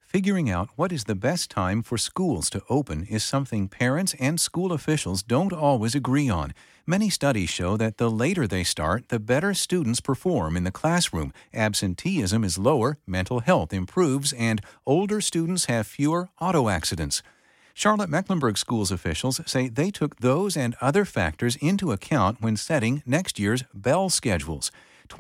Figuring out what is the best time for schools to open is something parents and school officials don't always agree on. Many studies show that the later they start, the better students perform in the classroom. Absenteeism is lower, mental health improves, and older students have fewer auto accidents. Charlotte-Mecklenburg Schools officials say they took those and other factors into account when setting next year's bell schedules.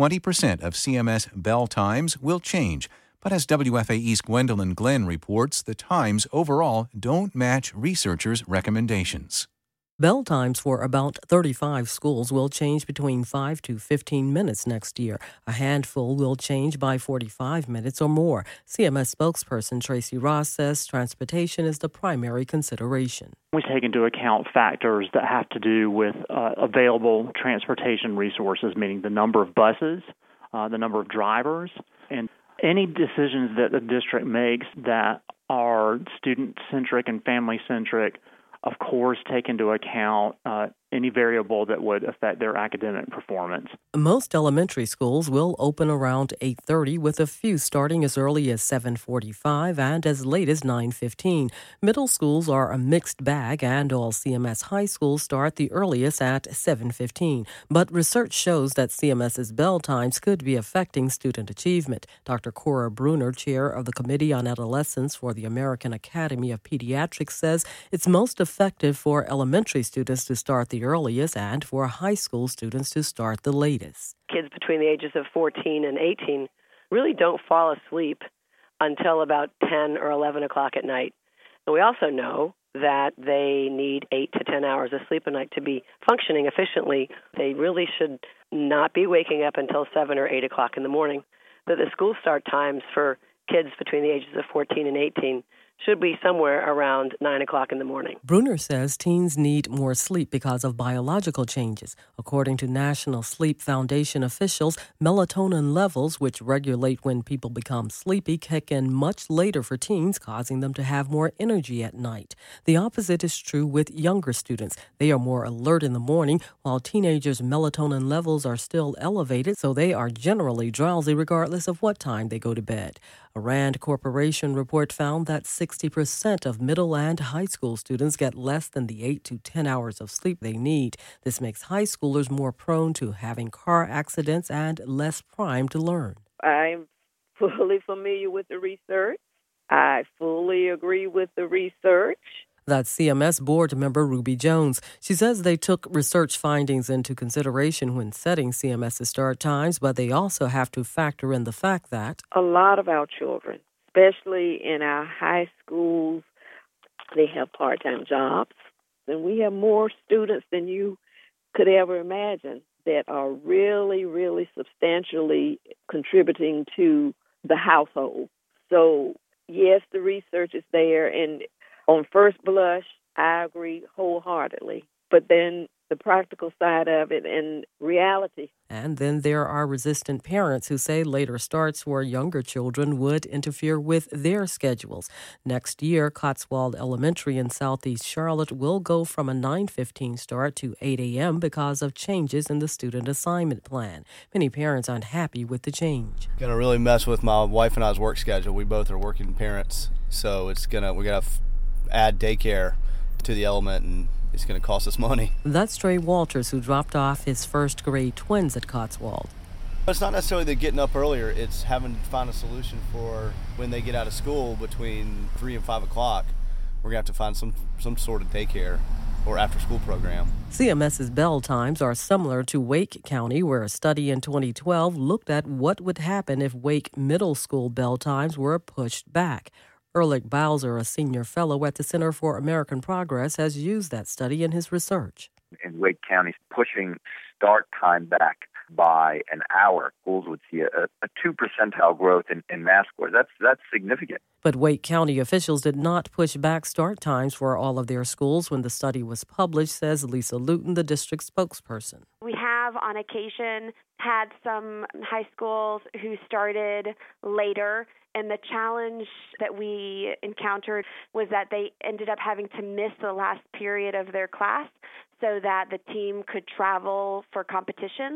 20% of CMS bell times will change. But as WFAE's Gwendolyn Glenn reports, the times overall don't match researchers' recommendations. Bell times for about 35 schools will change between 5 to 15 minutes next year. A handful will change by 45 minutes or more. CMS spokesperson Tracy Ross says transportation is the primary consideration. We take into account factors that have to do with available transportation resources, meaning the number of buses, the number of drivers, and any decisions that the district makes that are student-centric and family-centric, of course, take into account any variable that would affect their academic performance. Most elementary schools will open around 8:30, with a few starting as early as 7:45 and as late as 9:15. Middle schools are a mixed bag, and all CMS high schools start the earliest at 7:15. But research shows that CMS's bell times could be affecting student achievement. Dr. Cora Bruner, chair of the Committee on Adolescents for the American Academy of Pediatrics, says it's most effective for elementary students to start the earliest and for high school students to start the latest. Kids between the ages of 14 and 18 really don't fall asleep until about 10 or 11 o'clock at night. And we also know that they need 8 to 10 hours of sleep a night to be functioning efficiently. They really should not be waking up until 7 or 8 o'clock in the morning. That the school start times for kids between the ages of 14 and 18 should be somewhere around 9 o'clock in the morning. Bruner says teens need more sleep because of biological changes. According to National Sleep Foundation officials, melatonin levels, which regulate when people become sleepy, kick in much later for teens, causing them to have more energy at night. The opposite is true with younger students. They are more alert in the morning, while teenagers' melatonin levels are still elevated, so they are generally drowsy regardless of what time they go to bed. A RAND Corporation report found that 60% of middle and high school students get less than the 8 to 10 hours of sleep they need. This makes high schoolers more prone to having car accidents and less primed to learn. I'm fully familiar with the research. I fully agree with the research. That's CMS board member Ruby Jones. She says they took research findings into consideration when setting CMS's start times, but they also have to factor in the fact that a lot of our children, especially in our high schools, they have part-time jobs. And we have more students than you could ever imagine that are really, really substantially contributing to the household. So, yes, the research is there, and on first blush, I agree wholeheartedly. But then the practical side of it and reality. And then there are resistant parents who say later starts for younger children would interfere with their schedules. Next year, Cotswold Elementary in Southeast Charlotte will go from a 9:15 start to 8 a.m. because of changes in the student assignment plan. Many parents aren't happy with the change. Going to really mess with my wife and I's work schedule. We both are working parents, so we're going to add daycare to the element, and it's going to cost us money. That's Trey Walters, who dropped off his first grade twins at Cotswold. It's not necessarily the getting up earlier. It's having to find a solution for when they get out of school between 3 and 5 o'clock. We're going to have to find some sort of daycare or after-school program. CMS's bell times are similar to Wake County, where a study in 2012 looked at what would happen if Wake Middle School bell times were pushed back. Ehrlich Bowser, a senior fellow at the Center for American Progress, has used that study in his research. In Wake County, pushing start time back by an hour, schools would see a 2 percentile growth in math scores. That's significant. But Wake County officials did not push back start times for all of their schools when the study was published, says Lisa Luton, the district spokesperson. We have, on occasion, had some high schools who started later, and the challenge that we encountered was that they ended up having to miss the last period of their class so that the team could travel for competitions.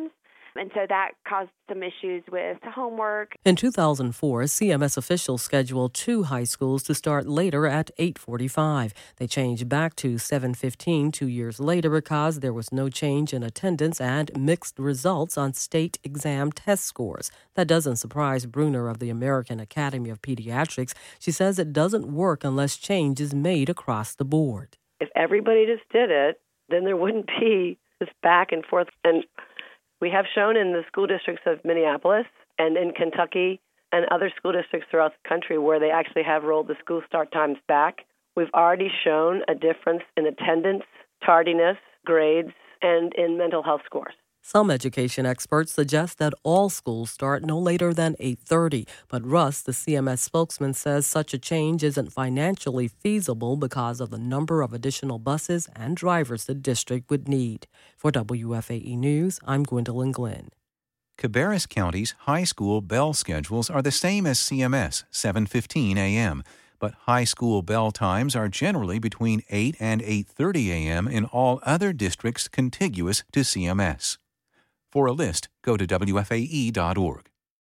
And so that caused some issues with homework. In 2004, CMS officials scheduled 2 high schools to start later at 8:45. They changed back to 7:15 2 years later because there was no change in attendance and mixed results on state exam test scores. That doesn't surprise Bruner of the American Academy of Pediatrics. She says it doesn't work unless change is made across the board. If everybody just did it, then there wouldn't be this back and forth. And we have shown in the school districts of Minneapolis and in Kentucky and other school districts throughout the country where they actually have rolled the school start times back, we've already shown a difference in attendance, tardiness, grades, and in mental health scores. Some education experts suggest that all schools start no later than 8:30, but Russ, the CMS spokesman, says such a change isn't financially feasible because of the number of additional buses and drivers the district would need. For WFAE News, I'm Gwendolyn Glenn. Cabarrus County's high school bell schedules are the same as CMS, 7:15 a.m., but high school bell times are generally between 8 and 8:30 a.m. in all other districts contiguous to CMS. For a list, go to WFAE.org.